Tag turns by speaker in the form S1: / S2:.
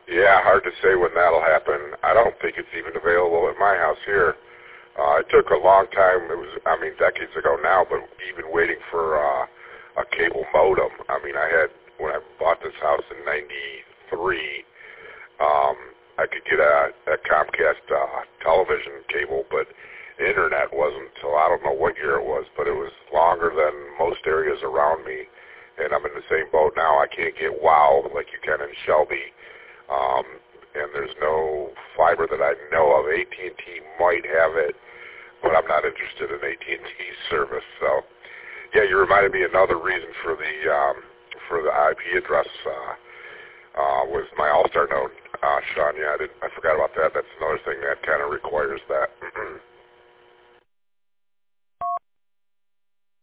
S1: Yeah, hard to say when that'll happen. I don't think it's even available at my house here. It took a long time. It was, decades ago now, but even waiting for a cable modem. When I bought this house in '93, I could get a Comcast television cable, but internet wasn't until I don't know what year it was, but it was longer than most areas around me. And I'm in the same boat now. I can't get WOW like you can in Shelby. And there's no fiber that I know of. AT&T might have it, but I'm not interested in AT&T service. So, yeah, you reminded me another reason for the IP address was my All-Star node, Sean. Yeah, I forgot about that. That's another thing that kind of requires that.